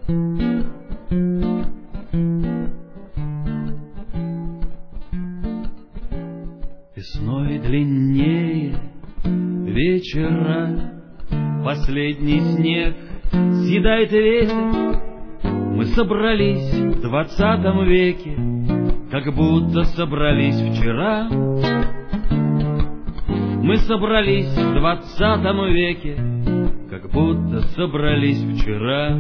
Весной длиннее вечера, последний снег съедает ветер. Мы собрались в 20 веке, как будто собрались вчера. Мы собрались в 20 веке, как будто собрались вчера.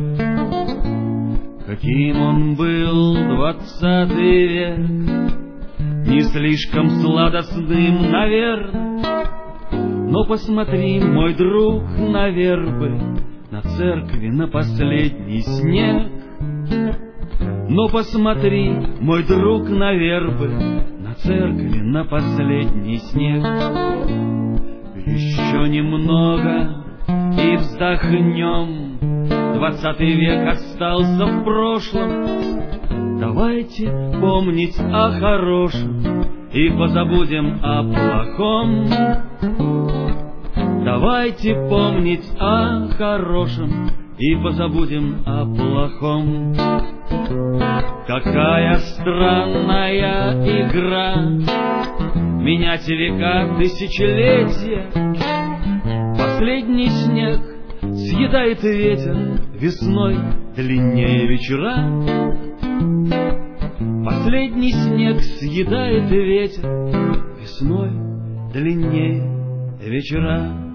Каким он был 20 век, не слишком сладостным, наверное. Но посмотри, мой друг, на вербы, на церкви, на последний снег. Но посмотри, мой друг, на вербы, на церкви, на последний снег. Еще немного и вздохнем, 20 век остался в прошлом. Давайте помнить о хорошем и позабудем о плохом. Давайте помнить о хорошем и позабудем о плохом. Какая странная игра менять века, тысячелетия. Последний снег съедает ветер, весной длиннее вечера. Последний снег съедает ветер, весной длиннее вечера.